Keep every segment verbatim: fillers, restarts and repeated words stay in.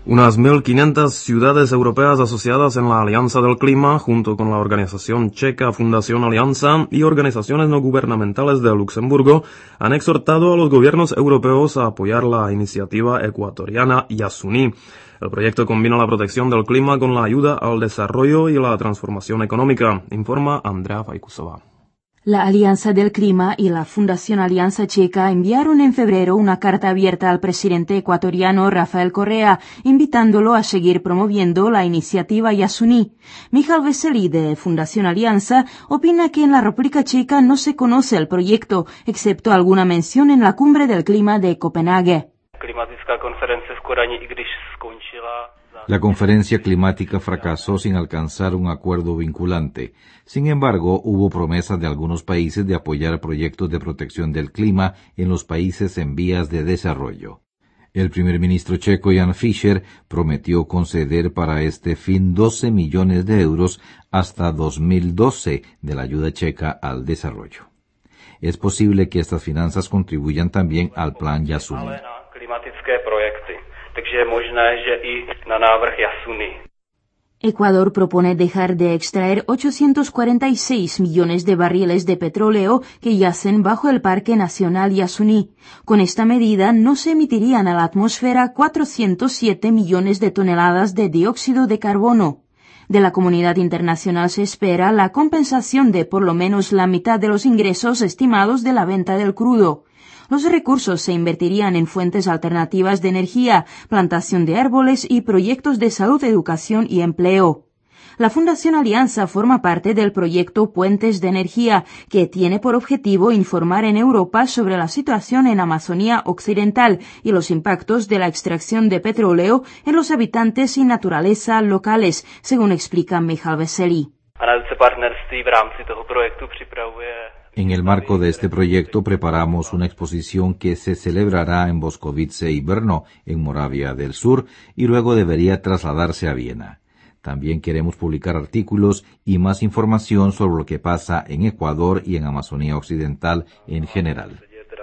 Unas mil quinientas ciudades europeas asociadas en la Alianza del Clima, junto con la organización checa Fundación Alianza y organizaciones no gubernamentales de Luxemburgo, han exhortado a los gobiernos europeos a apoyar la iniciativa ecuatoriana Yasuní. El proyecto combina la protección del clima con la ayuda al desarrollo y la transformación económica, informa Andrea Fajkusova. La Alianza del Clima y la Fundación Alianza Checa enviaron en febrero una carta abierta al presidente ecuatoriano Rafael Correa, invitándolo a seguir promoviendo la iniciativa Yasuní. Michal Veselý, de Fundación Alianza, opina que en la República Checa no se conoce el proyecto, excepto alguna mención en la Cumbre del Clima de Copenhague. La conferencia climática fracasó sin alcanzar un acuerdo vinculante. Sin embargo, hubo promesas de algunos países de apoyar proyectos de protección del clima en los países en vías de desarrollo. El primer ministro checo Jan Fischer prometió conceder para este fin doce millones de euros hasta dos mil doce de la ayuda checa al desarrollo. Es posible que estas finanzas contribuyan también al plan Yasuní. Ecuador propone dejar de extraer ochocientos cuarenta y seis millones de barriles de petróleo que yacen bajo el Parque Nacional Yasuní. Con esta medida no se emitirían a la atmósfera cuatrocientos siete millones de toneladas de dióxido de carbono. De la comunidad internacional se espera la compensación de por lo menos la mitad de los ingresos estimados de la venta del crudo. Los recursos se invertirían en fuentes alternativas de energía, plantación de árboles y proyectos de salud, educación y empleo. La Fundación Alianza forma parte del proyecto Puentes de Energía, que tiene por objetivo informar en Europa sobre la situación en Amazonía Occidental y los impactos de la extracción de petróleo en los habitantes y naturaleza locales, según explica Michal Veselý. En el marco de este proyecto preparamos una exposición que se celebrará en Boskovice y Brno, en Moravia del Sur, y luego debería trasladarse a Viena. También queremos publicar artículos y más información sobre lo que pasa en Ecuador y en Amazonía Occidental en general.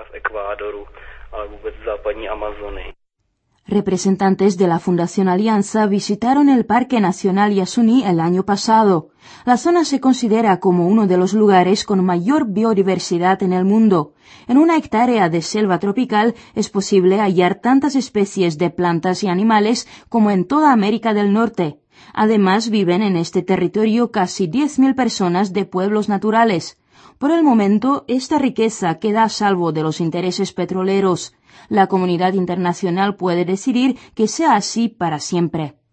Representantes de la Fundación Alianza visitaron el Parque Nacional Yasuní el año pasado. La zona se considera como uno de los lugares con mayor biodiversidad en el mundo. En una hectárea de selva tropical es posible hallar tantas especies de plantas y animales como en toda América del Norte. Además, viven en este territorio casi diez mil personas de pueblos naturales. Por el momento, esta riqueza queda a salvo de los intereses petroleros. La comunidad internacional puede decidir que sea así para siempre.